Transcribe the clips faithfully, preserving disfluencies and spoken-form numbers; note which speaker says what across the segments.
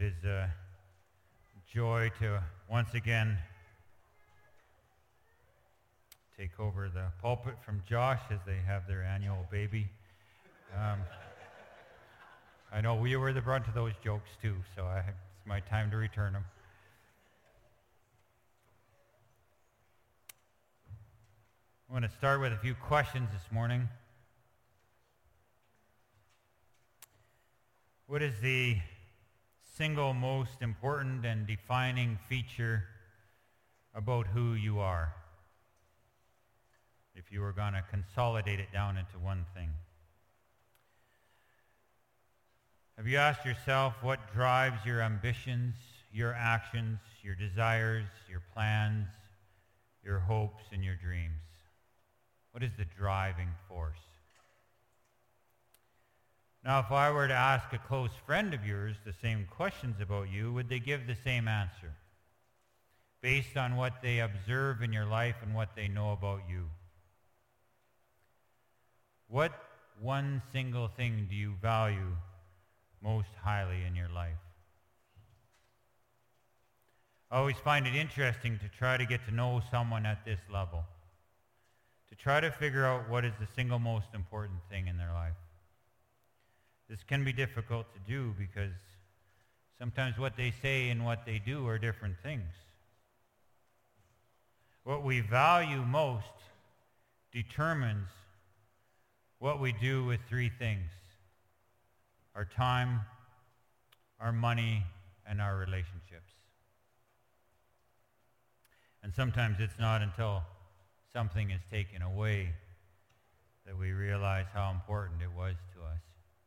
Speaker 1: It is a joy to once again take over the pulpit from Josh as they have their annual baby. Um, I know we were the brunt of those jokes too, so I, it's my time to return them. I want to start with a few questions this morning. What is the single most important and defining feature about who you are? If you were going to consolidate it down into one thing. Have you asked yourself what drives your ambitions, your actions, your desires, your plans, your hopes, and your dreams? What is the driving force? Now, if I were to ask a close friend of yours the same questions about you, would they give the same answer based on what they observe in your life and what they know about you? What one single thing do you value most highly in your life? I always find it interesting to try to get to know someone at this level, to try to figure out what is the single most important thing in their life. This can be difficult to do because sometimes what they say and what they do are different things. What we value most determines what we do with three things: our time, our money, and our relationships. And sometimes it's not until something is taken away that we realize how important it was to us.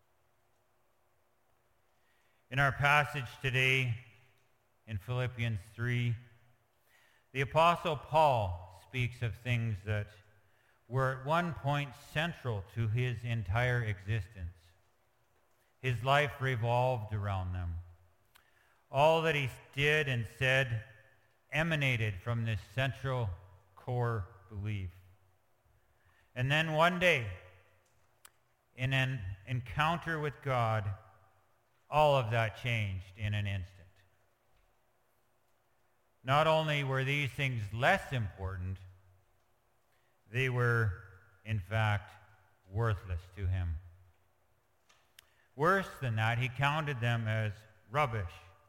Speaker 1: In our passage today, in Philippians three, the Apostle Paul speaks of things that were at one point central to his entire existence. His life revolved around them. All that he did and said emanated from this central core belief. And then one day, in an encounter with God, all of that changed in an instant. Not only were these things less important, they were, in fact, worthless to him. Worse than that, he counted them as rubbish,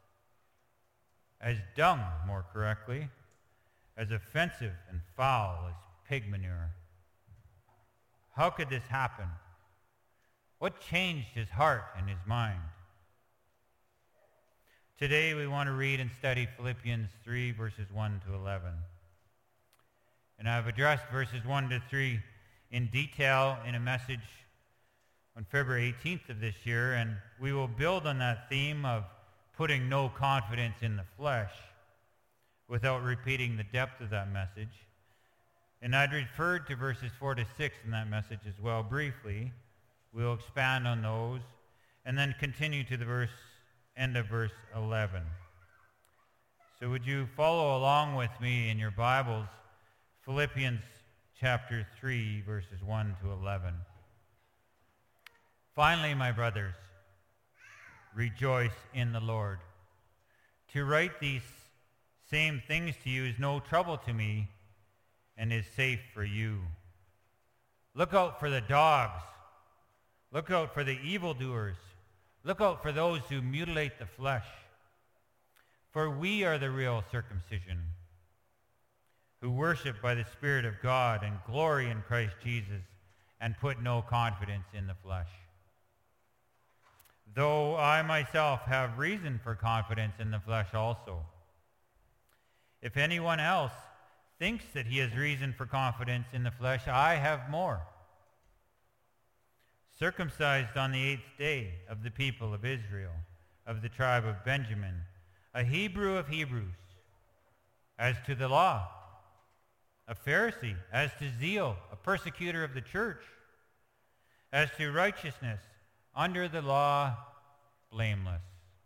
Speaker 1: as dung, more correctly, as offensive and foul as pig manure. How could this happen? What changed his heart and his mind? Today we want to read and study Philippians three, verses one to eleven. And I've addressed verses one to three in detail in a message on February eighteenth of this year, and we will build on that theme of putting no confidence in the flesh without repeating the depth of that message. And I'd referred to verses four to six in that message as well briefly. We'll expand on those and then continue to the verse end of verse eleven. So would you follow along with me in your Bibles, Philippians chapter three, verses one to eleven. Finally, my brothers, rejoice in the Lord. To write these same things to you is no trouble to me and is safe for you. Look out for the dogs. Look out for the evildoers. Look out for those who mutilate the flesh. For we are the real circumcision, who worship by the Spirit of God and glory in Christ Jesus and put no confidence in the flesh. Though I myself have reason for confidence in the flesh also. If anyone else thinks that he has reason for confidence in the flesh, I have more. Circumcised on the eighth day of the people of Israel, of the tribe of Benjamin, a Hebrew of Hebrews, as to the law, a Pharisee, as to zeal, a persecutor of the church, as to righteousness, under the law, blameless.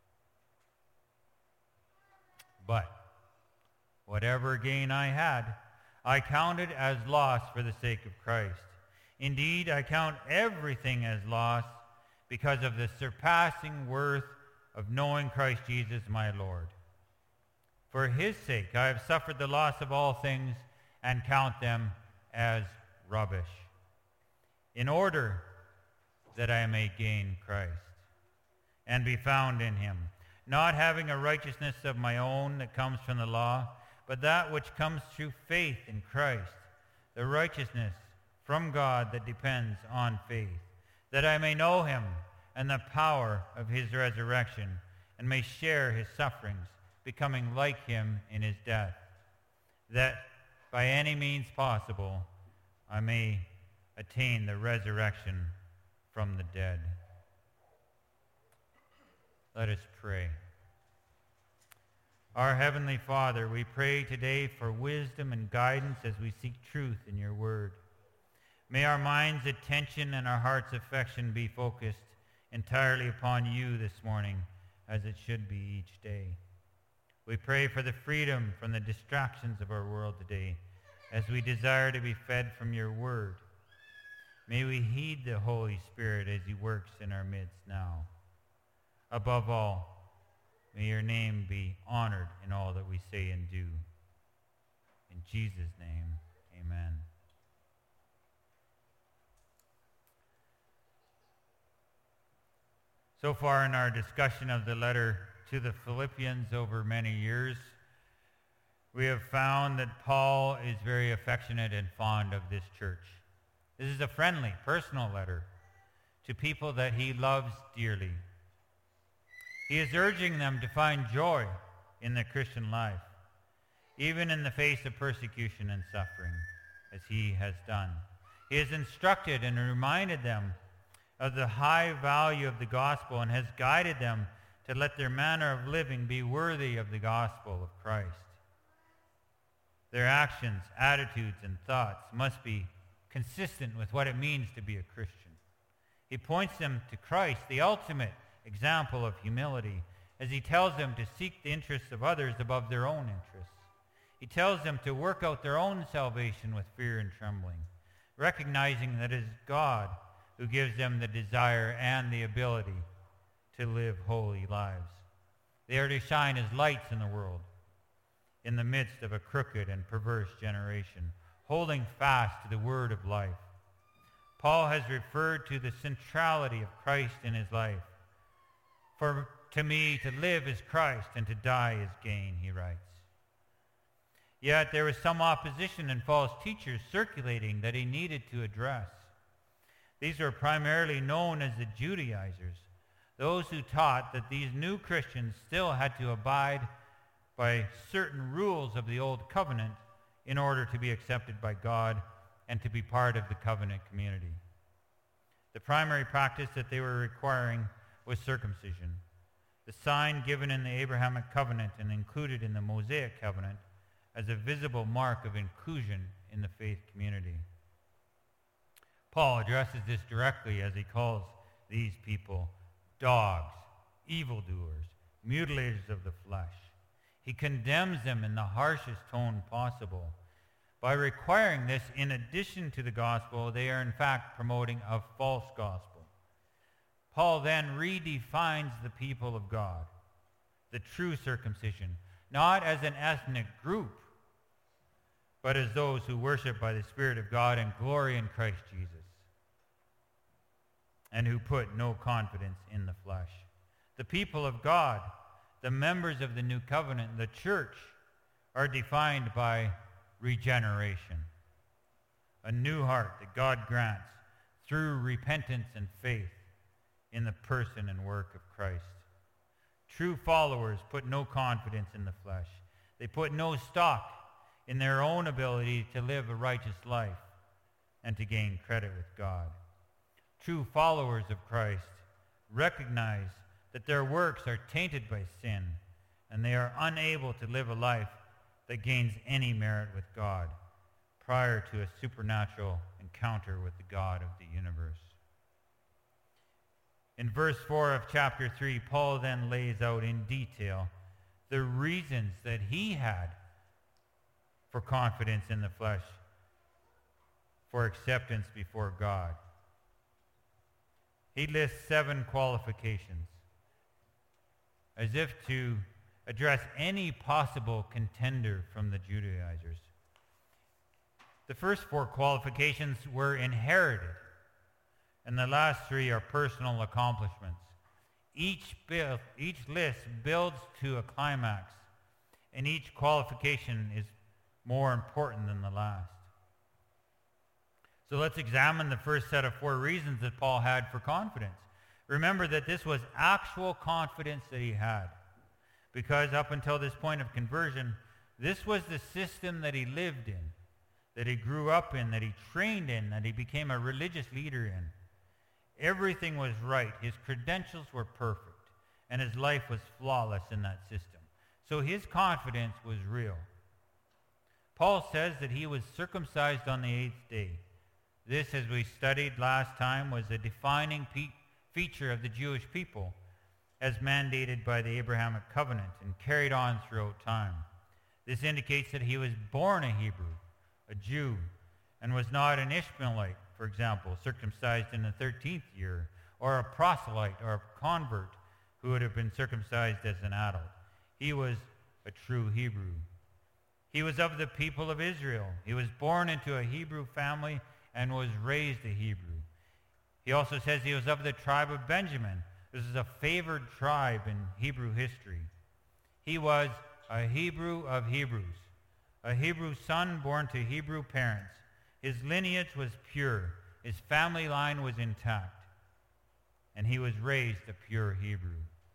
Speaker 1: But whatever gain I had, I counted as loss for the sake of Christ. Indeed, I count everything as loss because of the surpassing worth of knowing Christ Jesus my Lord. For his sake I have suffered the loss of all things and count them as rubbish, in order that I may gain Christ and be found in him, not having a righteousness of my own that comes from the law, but that which comes through faith in Christ, the righteousness from God that depends on faith, that I may know him and the power of his resurrection, and may share his sufferings, becoming like him in his death, that by any means possible I may attain the resurrection from the dead. Let us pray. Our Heavenly Father, we pray today for wisdom and guidance as we seek truth in your word. May our mind's attention and our heart's affection be focused entirely upon you this morning, as it should be each day. We pray for the freedom from the distractions of our world today, as we desire to be fed from your word. May we heed the Holy Spirit as he works in our midst now. Above all, may your name be honored in all that we say and do. In Jesus' name, amen. So far in our discussion of the letter to the Philippians over many years, we have found that Paul is very affectionate and fond of this church. This is a friendly, personal letter to people that he loves dearly. He is urging them to find joy in the Christian life, even in the face of persecution and suffering, as he has done. He has instructed and reminded them of the high value of the gospel and has guided them to let their manner of living be worthy of the gospel of Christ. Their actions, attitudes, and thoughts must be consistent with what it means to be a Christian. He points them to Christ, the ultimate example of humility, as he tells them to seek the interests of others above their own interests. He tells them to work out their own salvation with fear and trembling, recognizing that it is God who gives them the desire and the ability to live holy lives. They are to shine as lights in the world, in the midst of a crooked and perverse generation, holding fast to the word of life. Paul has referred to the centrality of Christ in his life. For to me, to live is Christ, and to die is gain, he writes. Yet there was some opposition and false teachers circulating that he needed to address. These were primarily known as the Judaizers, those who taught that these new Christians still had to abide by certain rules of the Old Covenant in order to be accepted by God and to be part of the covenant community. The primary practice that they were requiring was circumcision, the sign given in the Abrahamic covenant and included in the Mosaic covenant as a visible mark of inclusion in the faith community. Paul addresses this directly as he calls these people dogs, evildoers, mutilators of the flesh. He condemns them in the harshest tone possible. By requiring this in addition to the gospel, they are in fact promoting a false gospel. Paul then redefines the people of God, the true circumcision, not as an ethnic group, but as those who worship by the Spirit of God and glory in Christ Jesus, and who put no confidence in the flesh. The people of God, the members of the new covenant, the church, are defined by regeneration, a new heart that God grants through repentance and faith in the person and work of Christ. True followers put no confidence in the flesh. They put no stock in their own ability to live a righteous life and to gain credit with God. True followers of Christ recognize that their works are tainted by sin and they are unable to live a life that gains any merit with God prior to a supernatural encounter with the God of the universe. In verse four of chapter three, Paul then lays out in detail the reasons that he had for confidence in the flesh, for acceptance before God. He lists seven qualifications. as if to address any possible contender from the Judaizers. The first four qualifications were inherited, and the last three are personal accomplishments. Each, build, each list builds to a climax, and each qualification is more important than the last. So let's examine the first set of four reasons that Paul had for confidence. Remember that this was actual confidence that he had, because up until this point of conversion, this was the system that he lived in, that he grew up in, that he trained in, that he became a religious leader in. Everything was right. His credentials were perfect, and his life was flawless in that system. So his confidence was real. Paul says that he was circumcised on the eighth day. This, as we studied last time, was a defining pe- feature of the Jewish people, as mandated by the Abrahamic covenant and carried on throughout time. This indicates that he was born a Hebrew, a Jew, and was not an Ishmaelite, for example, circumcised in the thirteenth year, or a proselyte or a convert who would have been circumcised as an adult. He was a true Hebrew. He was of the people of Israel. He was born into a Hebrew family and was raised a Hebrew. He also says he was of the tribe of Benjamin. This is a favored tribe in Hebrew history. He was a Hebrew of Hebrews, a Hebrew son born to Hebrew parents. His lineage was pure. His family line was intact. And he was raised a pure Hebrew.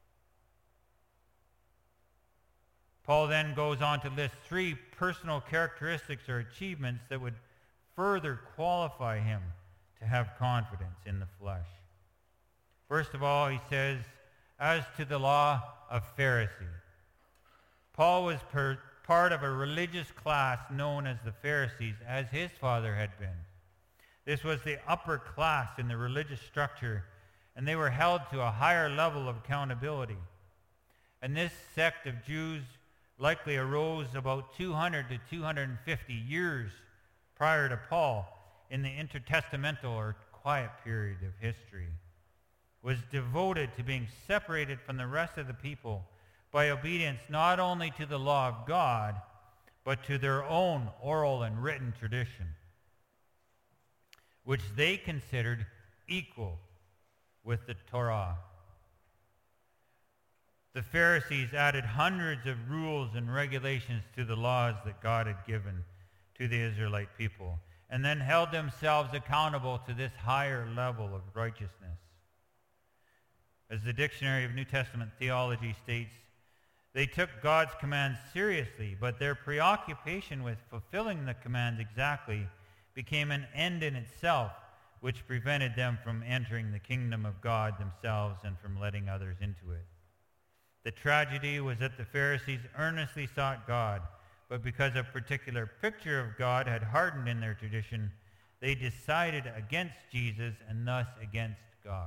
Speaker 1: Paul then goes on to list three personal characteristics or achievements that would further qualify him to have confidence in the flesh. First of all, he says, as to the law of Pharisee. Paul was per, part of a religious class known as the Pharisees, as his father had been. This was the upper class in the religious structure, and they were held to a higher level of accountability. And this sect of Jews likely arose about two hundred to two hundred fifty years prior to Paul in the intertestamental or quiet period of history, was devoted to being separated from the rest of the people by obedience not only to the law of God, but to their own oral and written tradition, which they considered equal with the Torah. The Pharisees added hundreds of rules and regulations to the laws that God had given to the Israelite people, and then held themselves accountable to this higher level of righteousness. As the Dictionary of New Testament Theology states, they took God's commands seriously, but their preoccupation with fulfilling the commands exactly became an end in itself, which prevented them from entering the kingdom of God themselves and from letting others into it. The tragedy was that the Pharisees earnestly sought God, but because a particular picture of God had hardened in their tradition, they decided against Jesus and thus against God.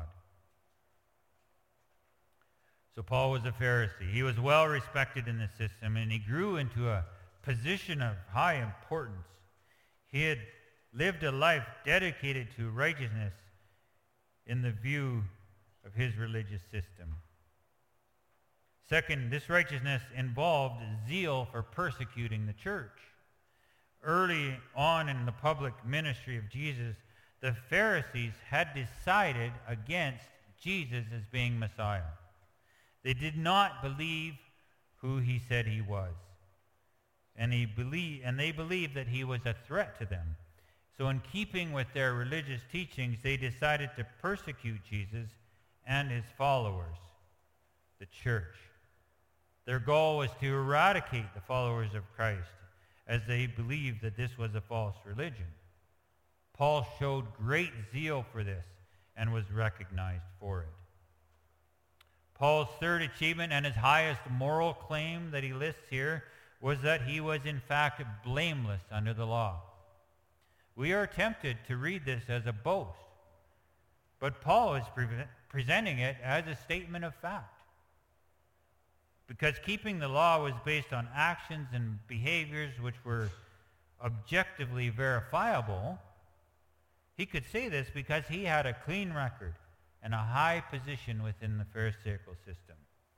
Speaker 1: So Paul was a Pharisee. He was well respected in the system, and he grew into a position of high importance. He had lived a life dedicated to righteousness in the view of his religious system. Second, this righteousness involved zeal for persecuting the church. Early on in the public ministry of Jesus, the Pharisees had decided against Jesus as being Messiah. They did not believe who he said he was. And, he believed, and they believed that he was a threat to them. So in keeping with their religious teachings, they decided to persecute Jesus and his followers, the church. Their goal was to eradicate the followers of Christ, as they believed that this was a false religion. Paul showed great zeal for this and was recognized for it. Paul's third achievement and his highest moral claim that he lists here was that he was in fact blameless under the law. We are tempted to read this as a boast, but Paul is pre- presenting it as a statement of fact. Because keeping the law was based on actions and behaviors which were objectively verifiable, he could say this because he had a clean record and a high position within the Pharisaical system.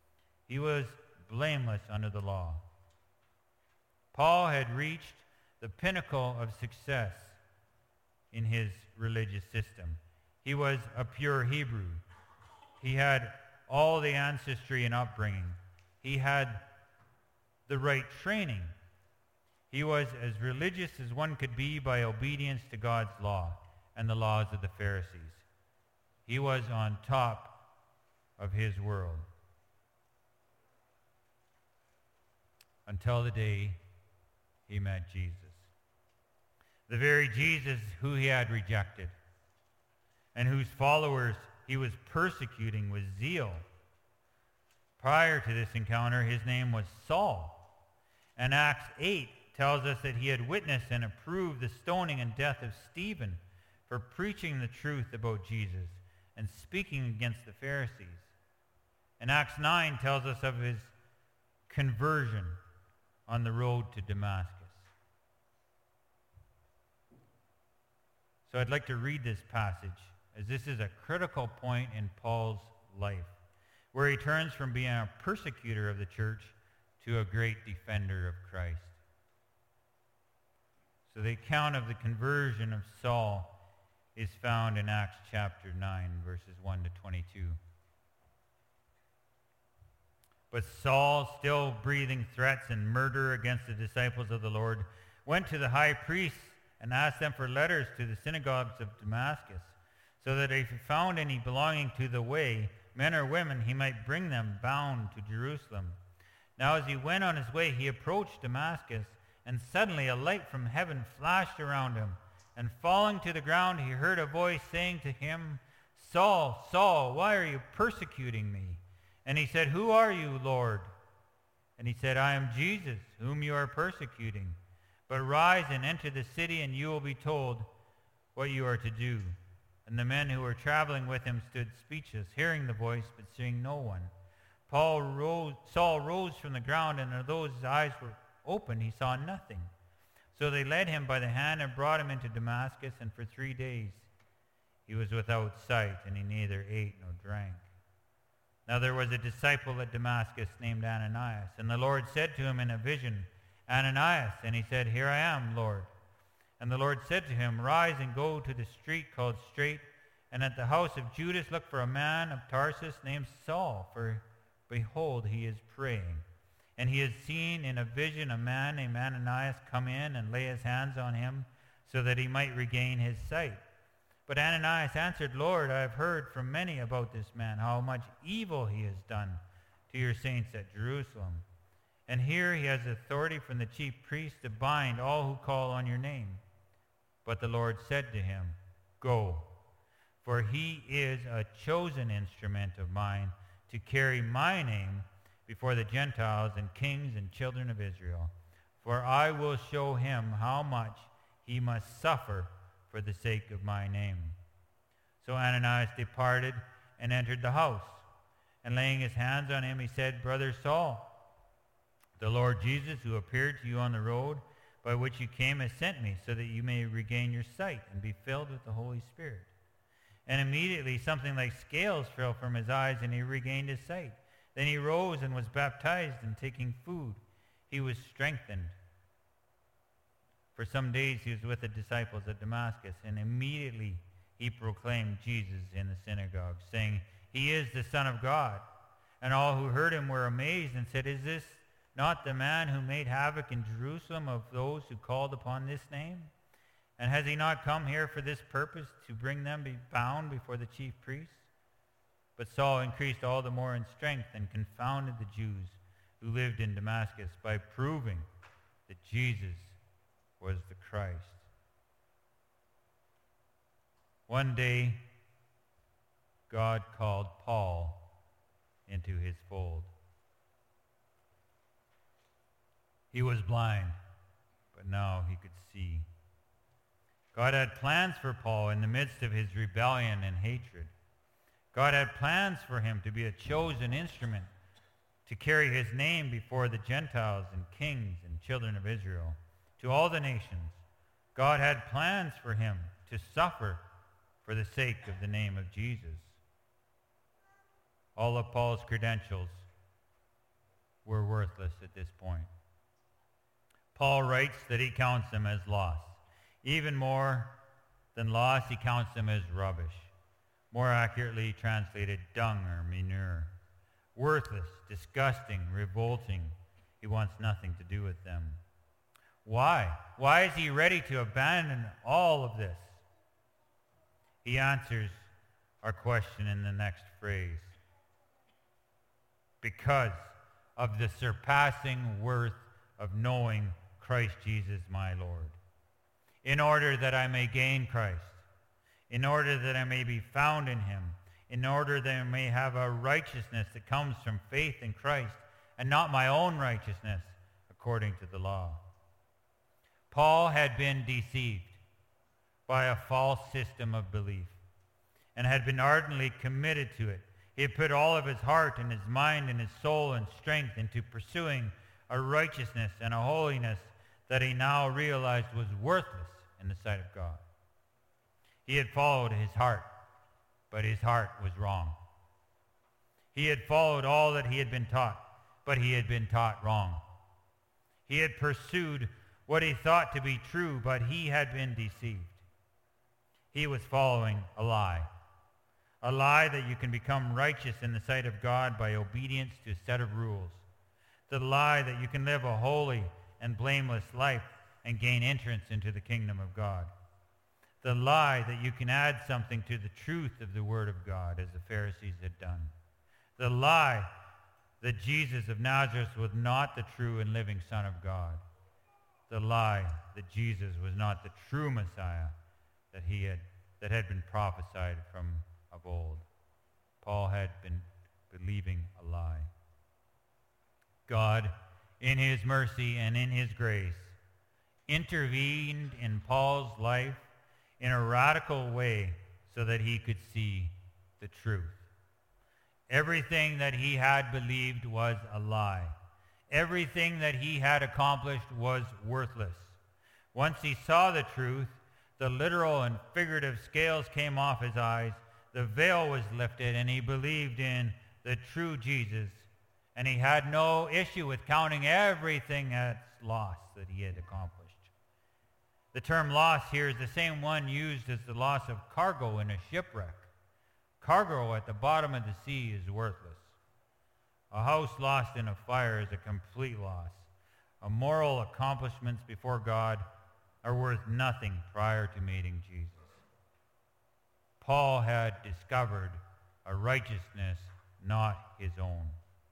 Speaker 1: He was blameless under the law. Paul had reached the pinnacle of success in his religious system. He was a pure Hebrew. He had all the ancestry and upbringing. He had the right training. He was as religious as one could be by obedience to God's law and the laws of the Pharisees. He was on top of his world. Until the day he met Jesus. The very Jesus who he had rejected and whose followers he was persecuting with zeal. Prior to this encounter, his name was Saul. And Acts eight tells us that he had witnessed and approved the stoning and death of Stephen for preaching the truth about Jesus and speaking against the Pharisees. And Acts nine tells us of his conversion on the road to Damascus. So I'd like to read this passage, as this is a critical point in Paul's life, where he turns from being a persecutor of the church to a great defender of Christ. So the account of the conversion of Saul is found in Acts chapter nine, verses one to twenty-two. But Saul, still breathing threats and murder against the disciples of the Lord, went to the high priests and asked them for letters to the synagogues of Damascus, so that if he found any belonging to the way, men or women, he might bring them bound to Jerusalem. Now as he went on his way, he approached Damascus, and suddenly a light from heaven flashed around him. And falling to the ground, he heard a voice saying to him, Saul, Saul, why are you persecuting me? And he said, Who are you, Lord? And he said, I am Jesus, whom you are persecuting. But rise and enter the city, and you will be told what you are to do. And the men who were traveling with him stood speechless, hearing the voice, but seeing no one. Paul rose, Saul rose from the ground, and although his eyes were open, he saw nothing. So they led him by the hand and brought him into Damascus, and for three days he was without sight, and he neither ate nor drank. Now there was a disciple at Damascus named Ananias, and the Lord said to him in a vision, Ananias, and he said, Here I am, Lord. And the Lord said to him, Rise and go to the street called Straight, and at the house of Judas look for a man of Tarsus named Saul, for behold, he is praying. And he has seen in a vision a man named Ananias come in and lay his hands on him so that he might regain his sight. But Ananias answered, Lord, I have heard from many about this man, how much evil he has done to your saints at Jerusalem. And here he has authority from the chief priest to bind all who call on your name. But the Lord said to him, Go, for he is a chosen instrument of mine to carry my name before the Gentiles and kings and children of Israel. For I will show him how much he must suffer for the sake of my name. So Ananias departed and entered the house. And laying his hands on him, he said, Brother Saul, the Lord Jesus, who appeared to you on the road by which you came, has sent me, so that you may regain your sight and be filled with the Holy Spirit. And immediately something like scales fell from his eyes, and he regained his sight. Then he rose and was baptized, and taking food, he was strengthened. For some days he was with the disciples at Damascus, and immediately he proclaimed Jesus in the synagogue, saying, He is the Son of God. And all who heard him were amazed and said, Is this not the man who made havoc in Jerusalem of those who called upon this name? And has he not come here for this purpose, to bring them be bound before the chief priests? But Saul increased all the more in strength and confounded the Jews who lived in Damascus by proving that Jesus was the Christ. One day, God called Paul into his fold. He was blind, but now he could see. God had plans for Paul in the midst of his rebellion and hatred. God had plans for him to be a chosen instrument to carry his name before the Gentiles and kings and children of Israel. To all the nations, God had plans for him to suffer for the sake of the name of Jesus. All of Paul's credentials were worthless at this point. Paul writes that he counts them as loss. Even more than loss, he counts them as rubbish. More accurately translated, dung or manure. Worthless, disgusting, revolting. He wants nothing to do with them. Why? Why is he ready to abandon all of this? He answers our question in the next phrase. Because of the surpassing worth of knowing Christ Jesus my Lord. In order that I may gain Christ. In order that I may be found in him. In order that I may have a righteousness that comes from faith in Christ and not my own righteousness according to the law. Paul had been deceived by a false system of belief and had been ardently committed to it. He had put all of his heart and his mind and his soul and strength into pursuing a righteousness and a holiness that he now realized was worthless in the sight of God. He had followed his heart, but his heart was wrong. He had followed all that he had been taught, but he had been taught wrong. He had pursued what he thought to be true, but he had been deceived. He was following a lie. A lie that you can become righteous in the sight of God by obedience to a set of rules. The lie that you can live a holy and blameless life and gain entrance into the kingdom of God. The lie that you can add something to the truth of the Word of God, as the Pharisees had done. The lie that Jesus of Nazareth was not the true and living Son of God. The lie that Jesus was not the true Messiah that he had that had been prophesied from of old. Paul had been believing a lie. God, in his mercy and in his grace, intervened in Paul's life in a radical way so that he could see the truth. Everything that he had believed was a lie. Everything that he had accomplished was worthless. Once he saw the truth, the literal and figurative scales came off his eyes, the veil was lifted, and he believed in the true Jesus, and he had no issue with counting everything as loss that he had accomplished. The term loss here is the same one used as the loss of cargo in a shipwreck. Cargo at the bottom of the sea is worthless. A house lost in a fire is a complete loss. A moral accomplishments before God are worth nothing prior to meeting Jesus. Paul had discovered a righteousness not his own.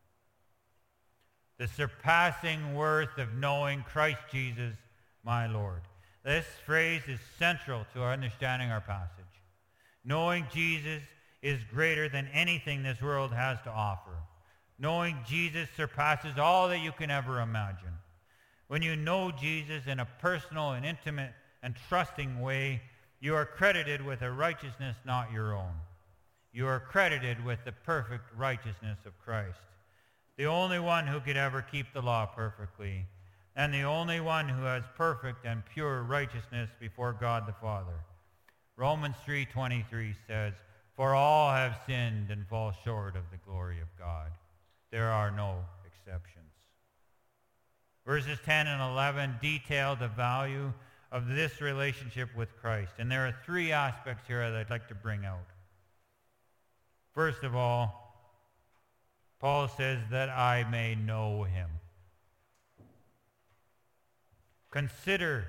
Speaker 1: The surpassing worth of knowing Christ Jesus, my Lord. This phrase is central to our understanding our passage. Knowing Jesus is greater than anything this world has to offer. Knowing Jesus surpasses all that you can ever imagine. When you know Jesus in a personal and intimate and trusting way, you are credited with a righteousness not your own. You are credited with the perfect righteousness of Christ, the only one who could ever keep the law perfectly, and the only one who has perfect and pure righteousness before God the Father. Romans three twenty-three says, "For all have sinned and fall short of the glory of God." There are no exceptions. Verses ten and eleven detail the value of this relationship with Christ. And there are three aspects here that I'd like to bring out. First of all, Paul says that I may know him. Consider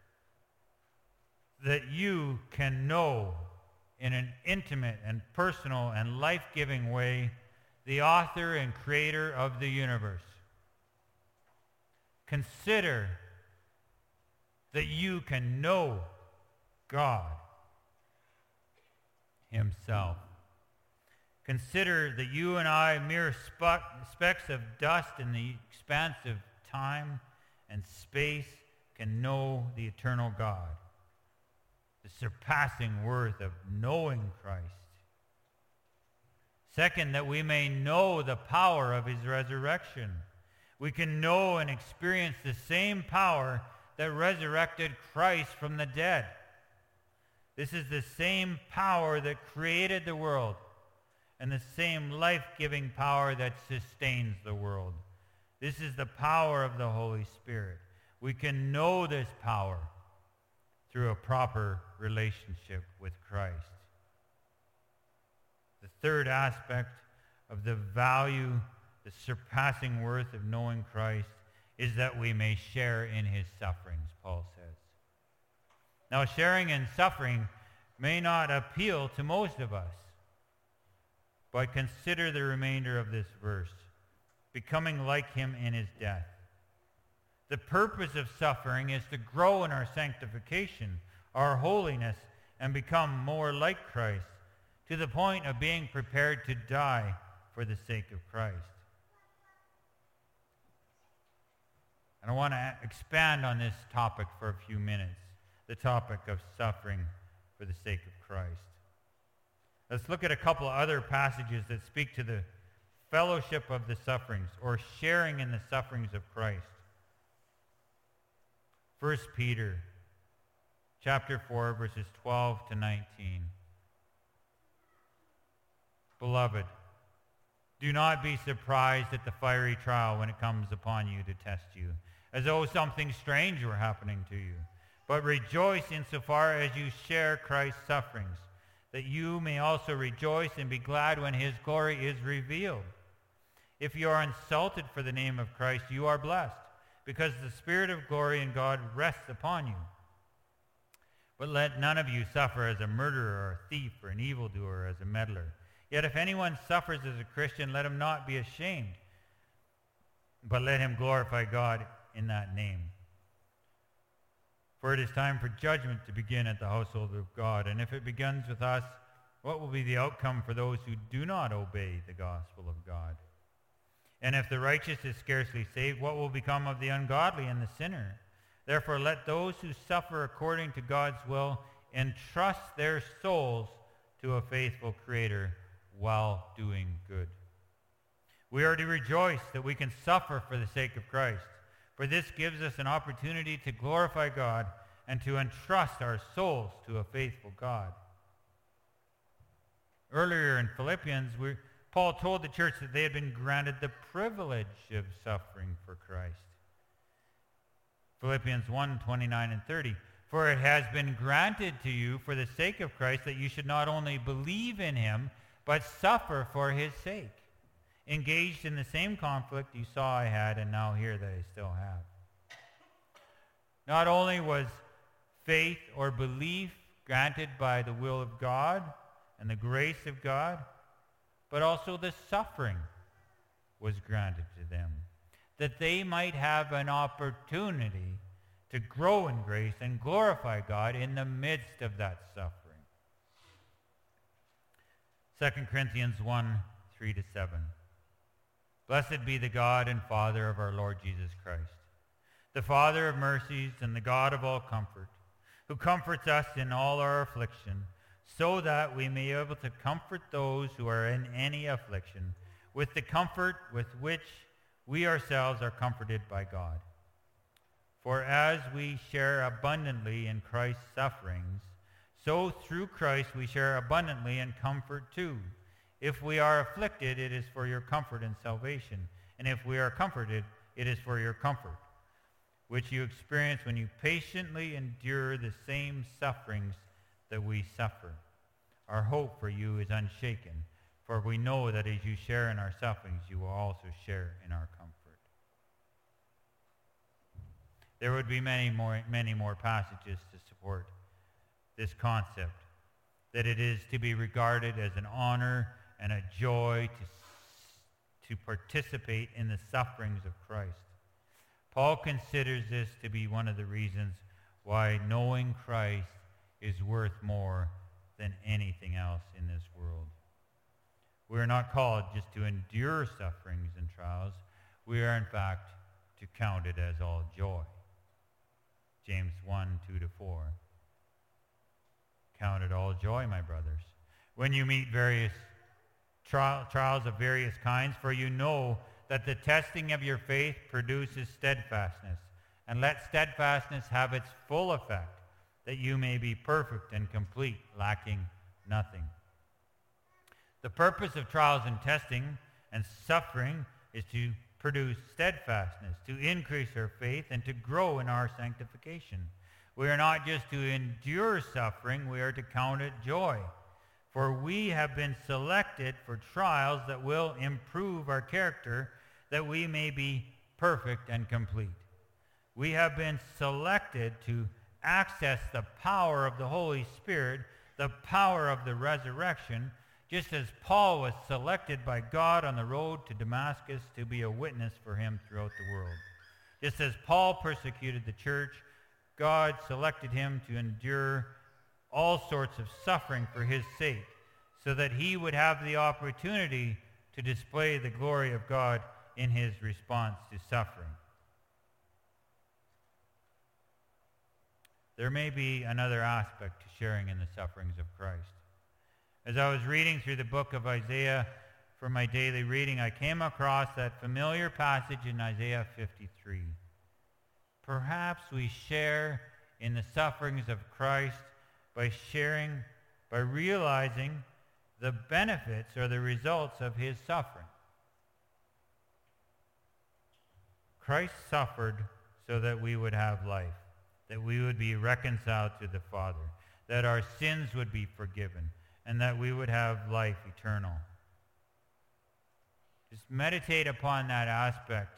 Speaker 1: that you can know in an intimate and personal and life-giving way the author and creator of the universe. Consider that you can know God himself. Consider that you and I, mere specks of dust in the expanse of time and space, can know the eternal God. The surpassing worth of knowing Christ. Second, that we may know the power of his resurrection. We can know and experience the same power that resurrected Christ from the dead. This is the same power that created the world and the same life-giving power that sustains the world. This is the power of the Holy Spirit. We can know this power through a proper relationship with Christ. The third aspect of the value, the surpassing worth of knowing Christ is that we may share in his sufferings, Paul says. Now, sharing in suffering may not appeal to most of us, but consider the remainder of this verse, becoming like him in his death. The purpose of suffering is to grow in our sanctification, our holiness, and become more like Christ, to the point of being prepared to die for the sake of Christ. And I want to expand on this topic for a few minutes, the topic of suffering for the sake of Christ. Let's look at a couple of other passages that speak to the fellowship of the sufferings, or sharing in the sufferings of Christ. First Peter chapter four, verses twelve to nineteen. Beloved, do not be surprised at the fiery trial when it comes upon you to test you, as though something strange were happening to you. But rejoice insofar as you share Christ's sufferings, that you may also rejoice and be glad when his glory is revealed. If you are insulted for the name of Christ, you are blessed, because the Spirit of glory in God rests upon you. But let none of you suffer as a murderer or a thief or an evildoer or as a meddler. Yet if anyone suffers as a Christian, let him not be ashamed, but let him glorify God in that name. For it is time for judgment to begin at the household of God. And if it begins with us, what will be the outcome for those who do not obey the gospel of God? And if the righteous is scarcely saved, what will become of the ungodly and the sinner? Therefore, let those who suffer according to God's will entrust their souls to a faithful Creator while doing good. We are to rejoice that we can suffer for the sake of Christ, for this gives us an opportunity to glorify God and to entrust our souls to a faithful God. Earlier in Philippians, we, Paul told the church that they had been granted the privilege of suffering for Christ. Philippians one, twenty-nine and thirty. For it has been granted to you for the sake of Christ that you should not only believe in him, but suffer for his sake, engaged in the same conflict you saw I had and now hear that I still have. Not only was faith or belief granted by the will of God and the grace of God, but also the suffering was granted to them, that they might have an opportunity to grow in grace and glorify God in the midst of that suffering. Second Corinthians one, three to seven. Blessed be the God and Father of our Lord Jesus Christ, the Father of mercies and the God of all comfort, who comforts us in all our affliction, so that we may be able to comfort those who are in any affliction with the comfort with which we ourselves are comforted by God. For as we share abundantly in Christ's sufferings, so through Christ we share abundantly in comfort too. If we are afflicted, it is for your comfort and salvation. And if we are comforted, it is for your comfort, which you experience when you patiently endure the same sufferings that we suffer. Our hope for you is unshaken, for we know that as you share in our sufferings, you will also share in our comfort. There would be many more, many more passages to support this concept, that it is to be regarded as an honor and a joy to, to participate in the sufferings of Christ. Paul considers this to be one of the reasons why knowing Christ is worth more than anything else in this world. We are not called just to endure sufferings and trials. We are, in fact, to count it as all joy. James one, two to four. Count it all joy, my brothers, when you meet various tri- trials of various kinds, for you know that the testing of your faith produces steadfastness. And let steadfastness have its full effect, that you may be perfect and complete, lacking nothing. The purpose of trials and testing and suffering is to produce steadfastness, to increase our faith, and to grow in our sanctification. We are not just to endure suffering, we are to count it joy. For we have been selected for trials that will improve our character, that we may be perfect and complete. We have been selected to access the power of the Holy Spirit, the power of the resurrection, just as Paul was selected by God on the road to Damascus to be a witness for him throughout the world. Just as Paul persecuted the church, God selected him to endure all sorts of suffering for his sake, so that he would have the opportunity to display the glory of God in his response to suffering. There may be another aspect to sharing in the sufferings of Christ. As I was reading through the book of Isaiah for my daily reading, I came across that familiar passage in Isaiah fifty-three. Perhaps we share in the sufferings of Christ by sharing, by realizing the benefits or the results of his suffering. Christ suffered so that we would have life, that we would be reconciled to the Father, that our sins would be forgiven, and that we would have life eternal. Just meditate upon that aspect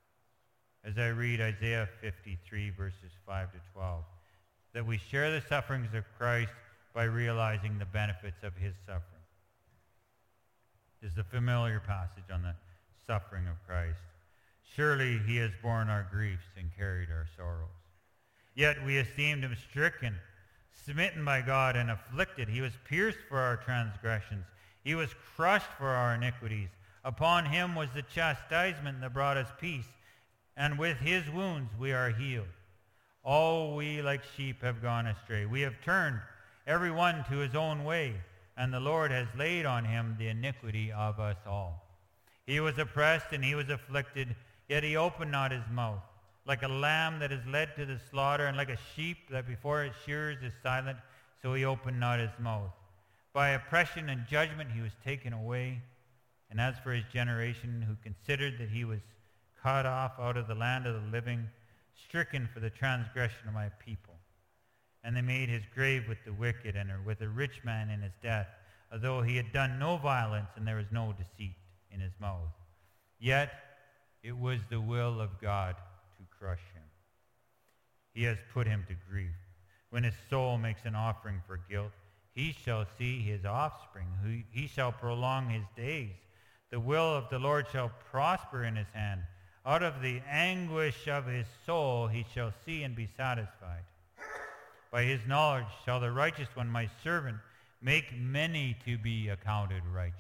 Speaker 1: as I read Isaiah fifty-three, verses five to twelve, that we share the sufferings of Christ by realizing the benefits of his suffering. This is the familiar passage on the suffering of Christ. Surely he has borne our griefs and carried our sorrows. Yet we esteemed him stricken, smitten by God, and afflicted. He was pierced for our transgressions. He was crushed for our iniquities. Upon him was the chastisement that brought us peace, and with his wounds we are healed. All we like sheep have gone astray. We have turned every one to his own way, and the Lord has laid on him the iniquity of us all. He was oppressed and he was afflicted, yet he opened not his mouth. Like a lamb that is led to the slaughter, and like a sheep that before its shearers is silent, so he opened not his mouth. By oppression and judgment he was taken away. And as for his generation, who considered that he was cut off out of the land of the living, stricken for the transgression of my people. And they made his grave with the wicked, and with a rich man in his death, although he had done no violence, and there was no deceit in his mouth. Yet it was the will of God to crush him. He has put him to grief. When his soul makes an offering for guilt, he shall see his offspring. He shall prolong his days. The will of the Lord shall prosper in his hand. Out of the anguish of his soul he shall see and be satisfied. By his knowledge shall the righteous one, my servant, make many to be accounted righteous,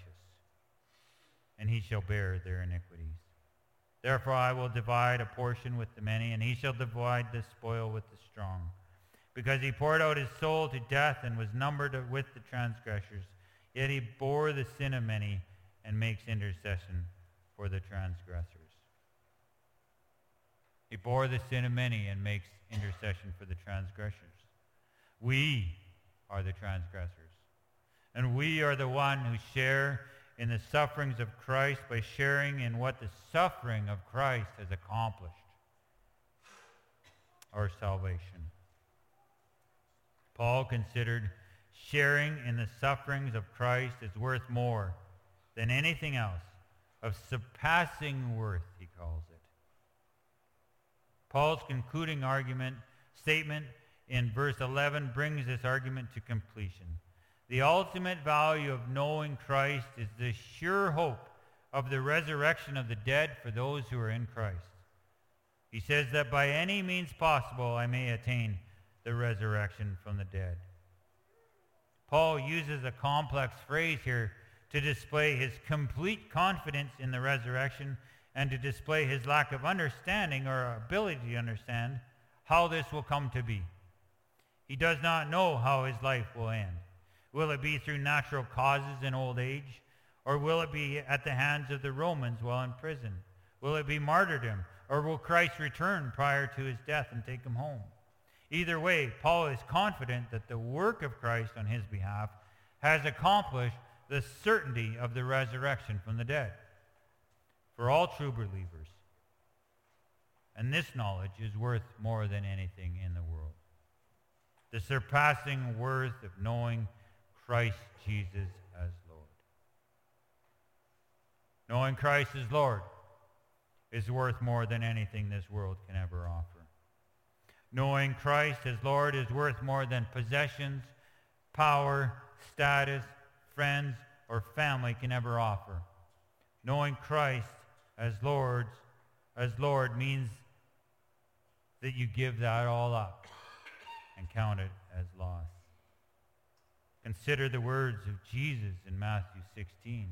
Speaker 1: and he shall bear their iniquities. Therefore I will divide a portion with the many, and he shall divide the spoil with the strong. Because he poured out his soul to death and was numbered with the transgressors, yet he bore the sin of many and makes intercession for the transgressors. He bore the sin of many and makes intercession for the transgressors. We are the transgressors. And we are the one who share in the sufferings of Christ by sharing in what the suffering of Christ has accomplished. Our salvation. Paul considered sharing in the sufferings of Christ as worth more than anything else, of surpassing worth, he calls it. Paul's concluding argument statement in verse eleven brings this argument to completion. The ultimate value of knowing Christ is the sure hope of the resurrection of the dead for those who are in Christ. He says that by any means possible I may attain the resurrection from the dead. Paul uses a complex phrase here to display his complete confidence in the resurrection and to display his lack of understanding or ability to understand how this will come to be. He does not know how his life will end. Will it be through natural causes in old age? Or will it be at the hands of the Romans while in prison? Will it be martyrdom? Or will Christ return prior to his death and take him home? Either way, Paul is confident that the work of Christ on his behalf has accomplished the certainty of the resurrection from the dead. for all true believers. And this knowledge is worth more than anything in the world. The surpassing worth of knowing Christ Jesus as Lord. Knowing Christ as Lord is worth more than anything this world can ever offer. Knowing Christ as Lord is worth more than possessions, power, status, friends, or family can ever offer. Knowing Christ as Lord, as Lord means that you give that all up and count it as loss. Consider the words of Jesus in Matthew sixteen.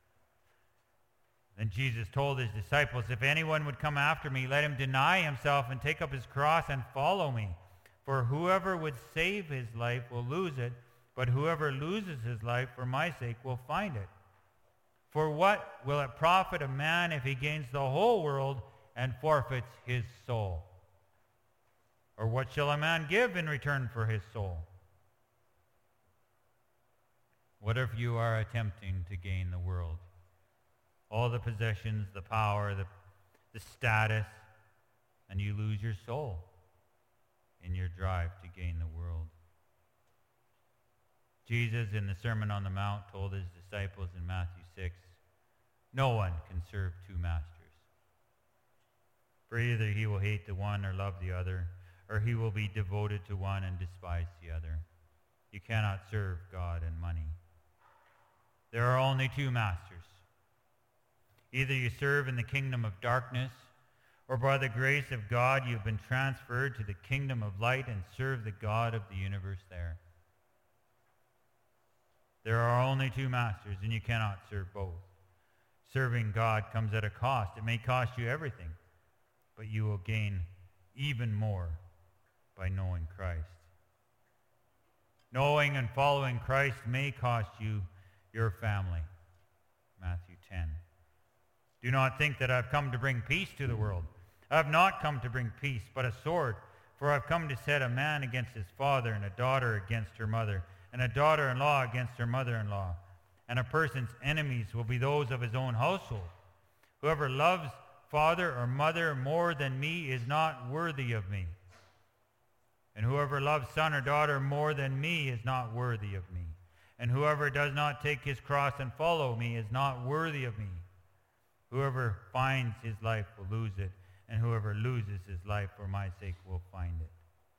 Speaker 1: Then Jesus told his disciples, if anyone would come after me, let him deny himself and take up his cross and follow me. For whoever would save his life will lose it, but whoever loses his life for my sake will find it. For what will it profit a man if he gains the whole world and forfeits his soul? Or what shall a man give in return for his soul? What if you are attempting to gain the world? All the possessions, the power, the, the status, and you lose your soul in your drive to gain the world. Jesus in the Sermon on the Mount told his disciples in Matthew six, no one can serve two masters. For either he will hate the one or love the other, or he will be devoted to one and despise the other. You cannot serve God and money. There are only two masters. Either you serve in the kingdom of darkness, or by the grace of God you have been transferred to the kingdom of light and serve the God of the universe there. There are only two masters, and you cannot serve both. Serving God comes at a cost. It may cost you everything, but you will gain even more by knowing Christ. Knowing and following Christ may cost you your family. Matthew ten. Do not think that I've come to bring peace to the world. I have not come to bring peace, but a sword. For I've come to set a man against his father, and a daughter against her mother, and a daughter-in-law against her mother-in-law. And a person's enemies will be those of his own household. Whoever loves father or mother more than me is not worthy of me. And whoever loves son or daughter more than me is not worthy of me. And whoever does not take his cross and follow me is not worthy of me. Whoever finds his life will lose it, and whoever loses his life for my sake will find it.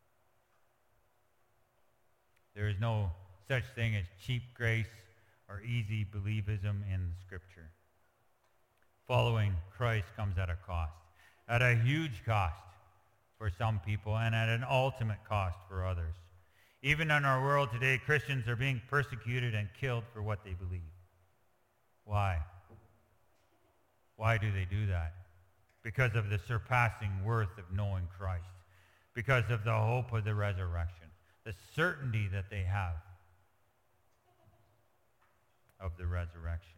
Speaker 1: There is no such thing as cheap grace or easy believism in Scripture. Following Christ comes at a cost, at a huge cost for some people and at an ultimate cost for others. Even in our world today, Christians are being persecuted and killed for what they believe. Why? Why do they do that? Because of the surpassing worth of knowing Christ. Because of the hope of the resurrection. The certainty that they have of the resurrection.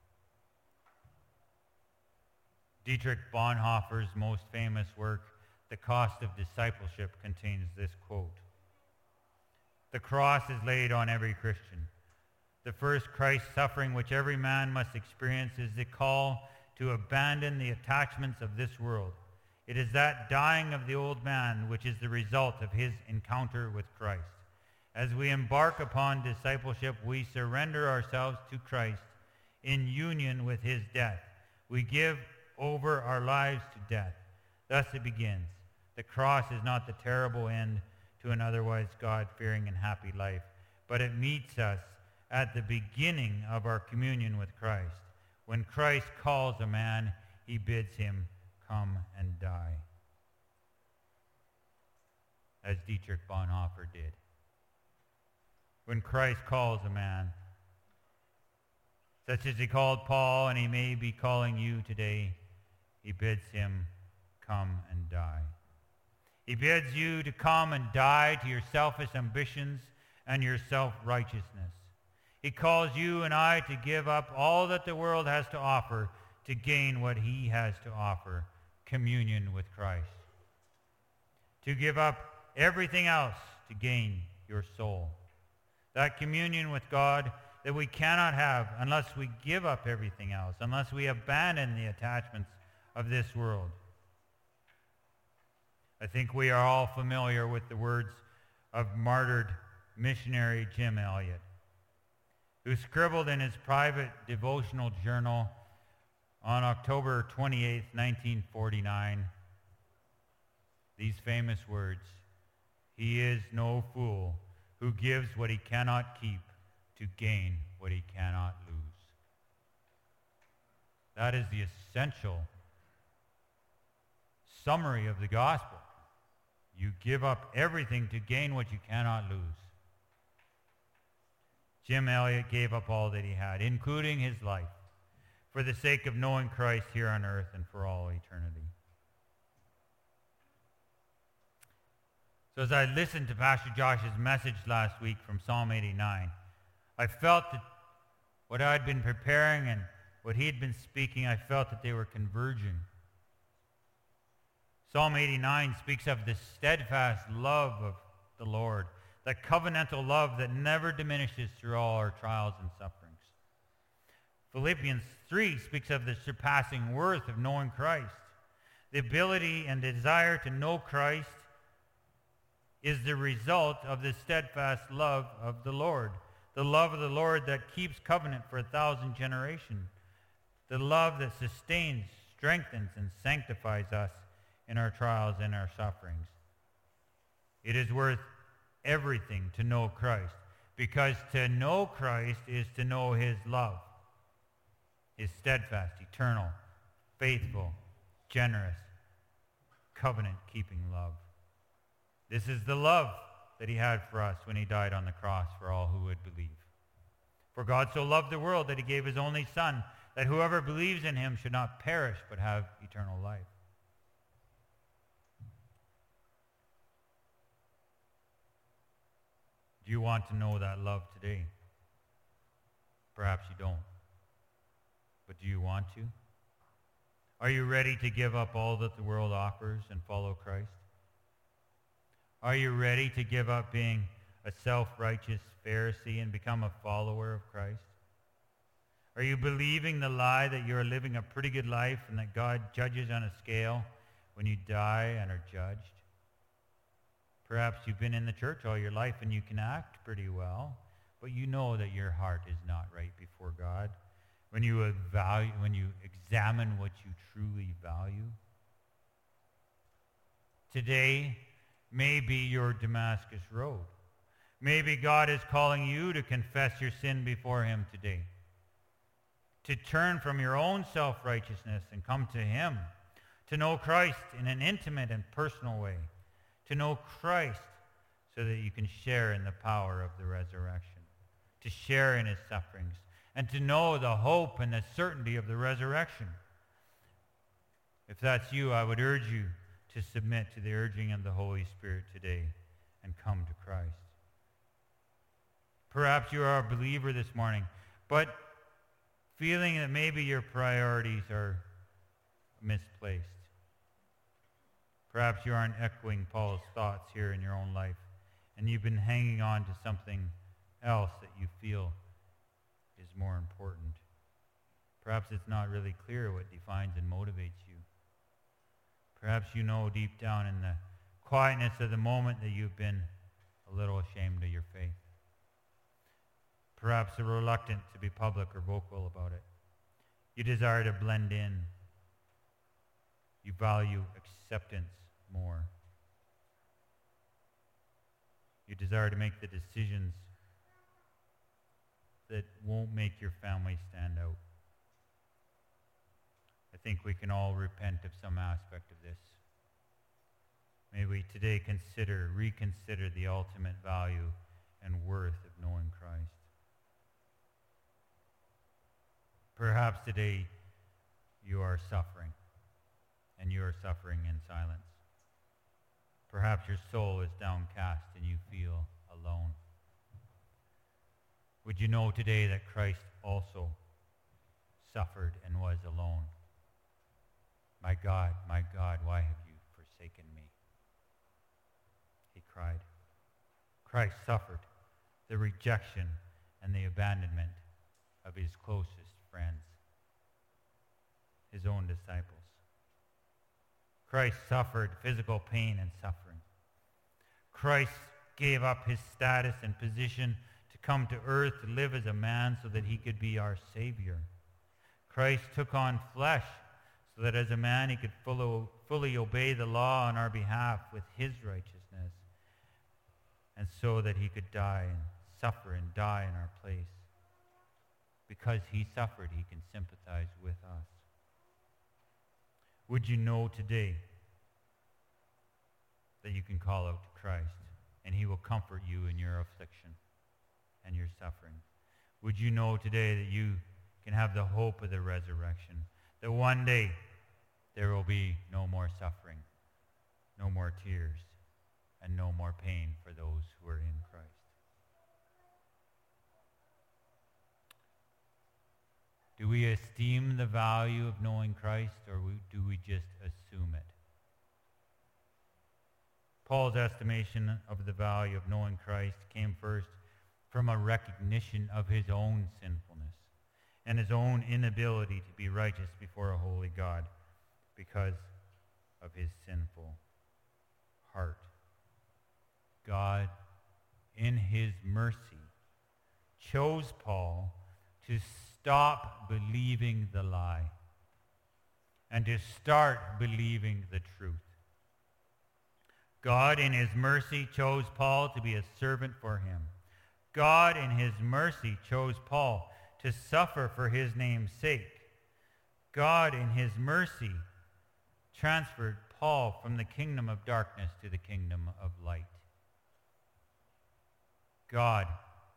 Speaker 1: Dietrich Bonhoeffer's most famous work, The Cost of Discipleship, contains this quote. The cross is laid on every Christian. The first Christ suffering which every man must experience is the call to abandon the attachments of this world. It is that dying of the old man which is the result of his encounter with Christ. As we embark upon discipleship, we surrender ourselves to Christ in union with his death. We give over our lives to death. Thus it begins. The cross is not the terrible end to an otherwise God-fearing and happy life, but it meets us at the beginning of our communion with Christ. When Christ calls a man, he bids him come and die, as Dietrich Bonhoeffer did. When Christ calls a man, such as he called Paul, and he may be calling you today, he bids him come and die. He bids you to come and die to your selfish ambitions and your self-righteousness. He calls you and I to give up all that the world has to offer to gain what he has to offer, communion with Christ. To give up everything else to gain your soul. That communion with God that we cannot have unless we give up everything else, unless we abandon the attachments of this world. I think we are all familiar with the words of martyred missionary Jim Elliot, who scribbled in his private devotional journal on October twenty-eighth, nineteen forty-nine, these famous words, "He is no fool who gives what he cannot keep to gain what he cannot lose." That is the essential summary of the gospel. You give up everything to gain what you cannot lose. Jim Elliot gave up all that he had, including his life, for the sake of knowing Christ here on earth and for all eternity. So as I listened to Pastor Josh's message last week from Psalm eighty-nine, I felt that what I had been preparing and what he had been speaking, I felt that they were converging. Psalm eighty-nine speaks of the steadfast love of the Lord, that covenantal love that never diminishes through all our trials and sufferings. Philippians three speaks of the surpassing worth of knowing Christ. The ability and desire to know Christ is the result of the steadfast love of the Lord, the love of the Lord that keeps covenant for a thousand generations, the love that sustains, strengthens, and sanctifies us in our trials and our sufferings. It is worth everything to know Christ, because to know Christ is to know his love, his steadfast, eternal, faithful, generous, covenant-keeping love. This is the love that he had for us when he died on the cross for all who would believe. For God so loved the world that he gave his only Son, that whoever believes in him should not perish but have eternal life. Do you want to know that love today? Perhaps you don't. But do you want to? Are you ready to give up all that the world offers and follow Christ? Are you ready to give up being a self-righteous Pharisee and become a follower of Christ? Are you believing the lie that you are living a pretty good life and that God judges on a scale when you die and are judged? Perhaps you've been in the church all your life and you can act pretty well, but you know that your heart is not right before God when you evaluate, when you examine what you truly value. Today may be your Damascus road. Maybe God is calling you to confess your sin before him today, to turn from your own self-righteousness and come to him, to know Christ in an intimate and personal way, to know Christ so that you can share in the power of the resurrection, to share in his sufferings, and to know the hope and the certainty of the resurrection. If that's you, I would urge you to submit to the urging of the Holy Spirit today and come to Christ. Perhaps you are a believer this morning, but feeling that maybe your priorities are misplaced. Perhaps you aren't echoing Paul's thoughts here in your own life, and you've been hanging on to something else that you feel is more important. Perhaps it's not really clear what defines and motivates you. Perhaps you know deep down in the quietness of the moment that you've been a little ashamed of your faith. Perhaps you're reluctant to be public or vocal about it. You desire to blend in. You value acceptance more. You desire to make the decisions that won't make your family stand out. I think we can all repent of some aspect of this. May we today consider, reconsider the ultimate value and worth of knowing Christ. Perhaps today you are suffering, and you are suffering in silence. Perhaps your soul is downcast and you feel alone. Would you know today that Christ also suffered and was alone? My God, my God, why have you forsaken me? He cried. Christ suffered the rejection and the abandonment of his closest friends, his own disciples. Christ suffered physical pain and suffering. Christ gave up his status and position to come to earth to live as a man so that he could be our Savior. Christ took on flesh so that as a man he could fully, fully obey the law on our behalf with his righteousness, and so that he could die and suffer and die in our place. Because he suffered, he can sympathize with us. Would you know today that you can call out to Christ and he will comfort you in your affliction and your suffering? Would you know today that you can have the hope of the resurrection, that one day there will be no more suffering, no more tears, and no more pain for those who are in Christ? Do we esteem the value of knowing Christ, or do we just assume it? Paul's estimation of the value of knowing Christ came first from a recognition of his own sinfulness and his own inability to be righteous before a holy God because of his sinful heart. God, in his mercy, chose Paul to stop believing the lie and to start believing the truth. God, in his mercy, chose Paul to be a servant for him. God, in his mercy, chose Paul to suffer for his name's sake. God, in his mercy, transferred Paul from the kingdom of darkness to the kingdom of light. God,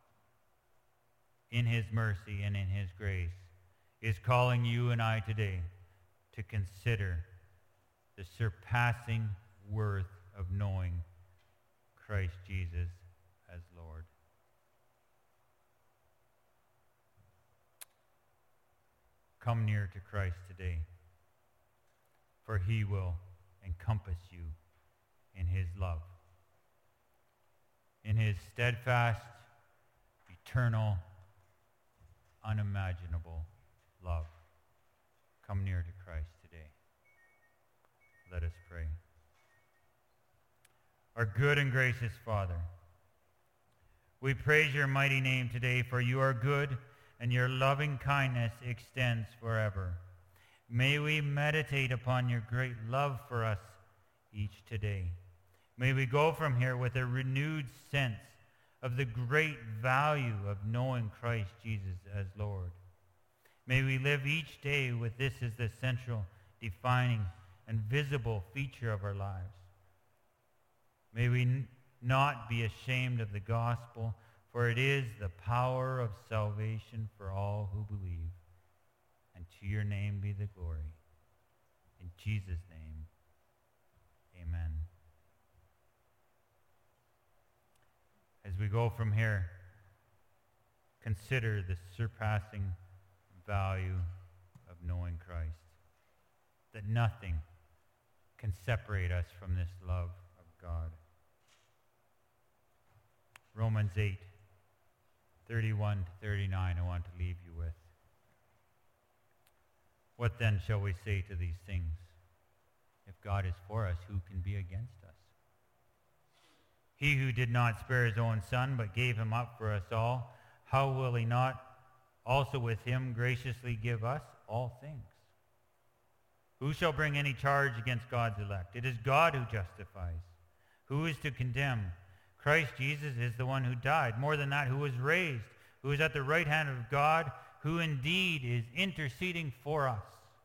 Speaker 1: in his mercy and in his grace, is calling you and I today to consider the surpassing worth of knowing Christ Jesus as Lord. Come near to Christ today, for he will encompass you in his love, in his steadfast, eternal, unimaginable love. Come near to Christ today. Let us pray. Our good and gracious Father, we praise your mighty name today, for you are good and your loving kindness extends forever. May we meditate upon your great love for us each today. May we go from here with a renewed sense of the great value of knowing Christ Jesus as Lord. May we live each day with this as the central, defining, and visible feature of our lives. May we n- not be ashamed of the gospel, for it is the power of salvation for all who believe. And to your name be the glory. In Jesus' name, amen. As we go from here, consider the surpassing value of knowing Christ, that nothing can separate us from this love of God. Romans eight, thirty-one to thirty-nine, I want to leave you with. What then shall we say to these things? If God is for us, who can be against us? He who did not spare his own son, but gave him up for us all, how will he not also with him graciously give us all things? Who shall bring any charge against God's elect? It is God who justifies. Who is to condemn? Christ Jesus is the one who died. More than that, who was raised, who is at the right hand of God, who indeed is interceding for us.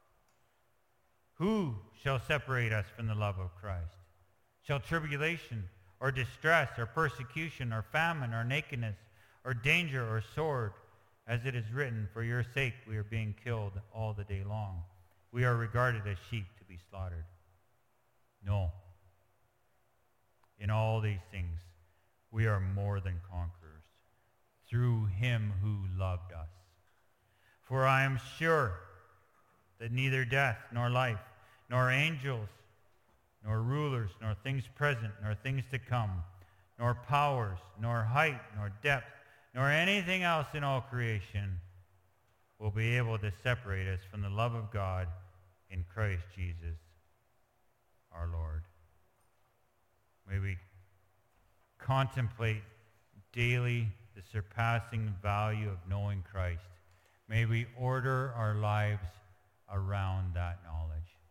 Speaker 1: Who shall separate us from the love of Christ? Shall tribulation, or distress, or persecution, or famine, or nakedness, or danger, or sword? As it is written, for your sake we are being killed all the day long. We are regarded as sheep to be slaughtered. No. In all these things, we are more than conquerors through him who loved us. For I am sure that neither death, nor life, nor angels, nor rulers, nor things present, nor things to come, nor powers, nor height, nor depth, nor anything else in all creation will be able to separate us from the love of God in Christ Jesus our Lord. May we contemplate daily the surpassing value of knowing Christ. May we order our lives around that knowledge.